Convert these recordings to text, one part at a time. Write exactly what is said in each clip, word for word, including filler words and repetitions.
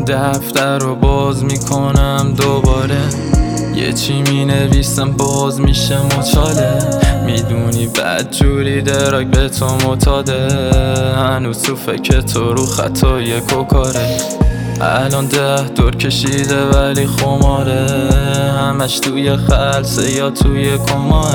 دفتر رو باز میکنم دوباره، یه چی می نویسم باز میشه مچاله. میدونی بد جوری دراک به تو معتاده، هنوز تو فکر تو رو خطای کوکاره. الان ده دور کشیده ولی خماره، همش توی خلصه یا توی کماه.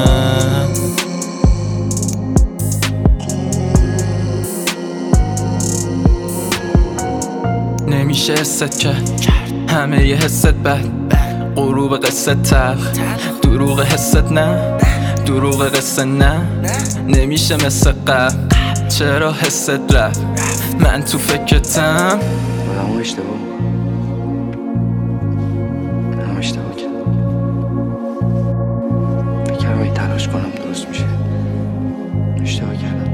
نمیشه حست کرد همه یه حست بد، غروب قصه تلخ دروغ حست نه، دروغ قصه نه. نمیشه مثل قبل چرا حست رفت، من تو فکرتم. همون اشتباه همون اشتباه کردم، بکرم ای تلاش کنم درست میشه. اشتباه کردم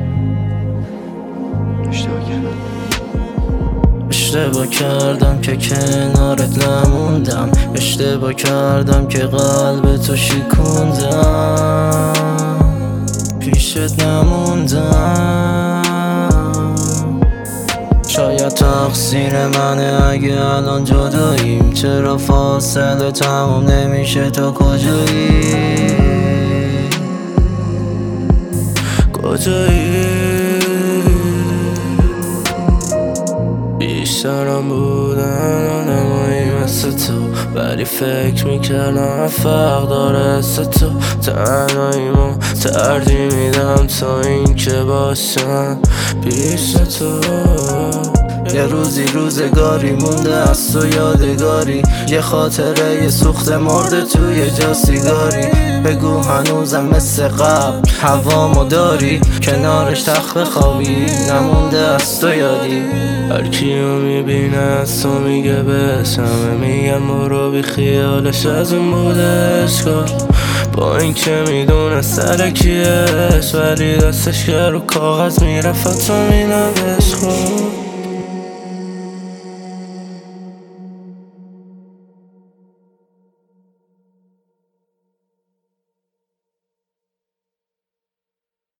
اشتباه کردم اشتباه کردم که کنارت نموندم، اشتباه کردم که قلب تو شکوندم، پیشت نموندم. شاید تقصیر منه اگه الان جداییم، چرا فاصله تموم نمیشه تا کجایی کجایی. بیشترم بودن آدمایی مثل تو، ولی فکر میکردم فرق داره از تو. تنهاییمو ترجیح میدم تا این که باشم پیش تو. یه روزی روزگاری مونده از تو یادگاری، یه خاطره یه سوخت مرده توی جا سیگاری. بگو هنوزم مثل قبل هوامو داری، کنارش تخت بخوابی نمونده از تو یادی. هر کیو میبینه از تو میگه بسمه، میگم برو بی خیالش از اون بوده اشکال، با این که میدونه سر کیش ولی دستش که رو کاغذ میرفت تو مینوش خون.